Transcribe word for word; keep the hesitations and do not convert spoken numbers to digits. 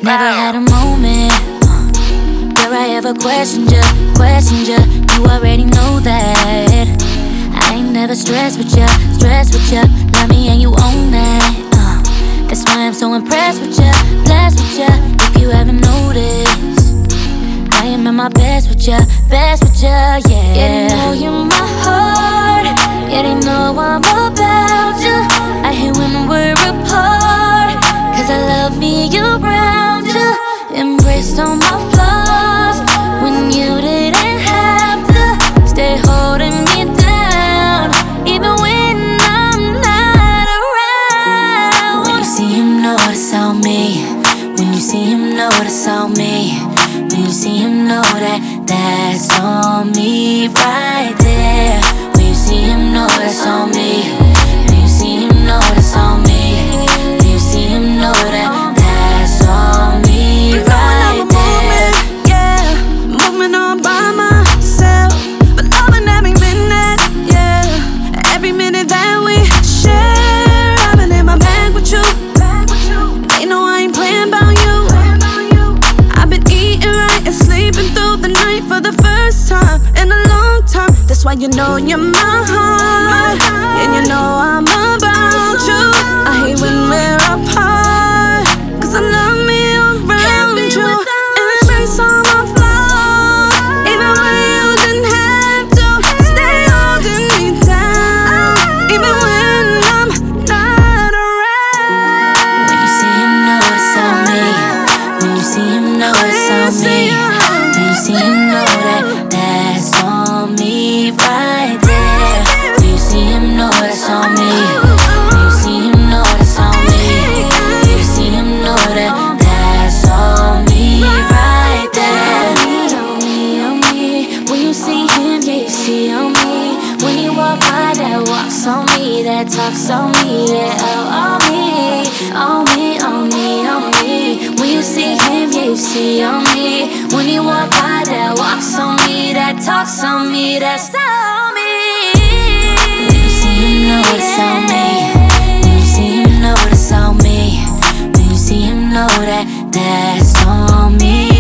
Never had a moment uh, where I ever questioned ya, questioned ya. You already know that I ain't never stressed with ya, stressed with ya. Love me and you own that uh, That's why I'm so impressed with ya, blessed with ya. If you haven't noticed, I am at my best with ya, best with ya, yeah. Yeah, they know you're my heart. Yeah, they know I'm about ya. I hate when we're apart, cause I love me around ya. Embraced all my flaws when you didn't have to stay holding me down, even when I'm not around. When you see him, notice on me. When you see him, notice on me. When you see him, know that that's on me right there. When you see him, know that's on me. When you see him, know that's on me. When you see him, know that that's on me right there. Yeah, moving on by myself, but loving every minute, yeah. Every minute that we share, I've been in my bag with you. They know I ain't playing about you. I've been eating right and sleeping through the night for the first time in a long time. That's why you know you're my heart, and you know I'm about you. I hate when we're apart, cause I love me around you. Embrace all my flaws, even when you didn't have to stay holding me down, even when I'm not around. When you see him, notice on me. When you see him, notice on me. When you see him, know that that's on me right there. When you see him, notice on me. When you see him, notice on me. When you see him, know that that's on me right there. On me, on me. When you see him, yeah, you see on me. When you walk by, that walks on me, that talks on me, yeah, oh, on me, on me, on me, on me. When you see him, yeah, you see on me. When you walk by, that walks on me, that talks on me, that's on me. When you see him, notice on me. When you see him, notice on me. When you see him, know that that's on me.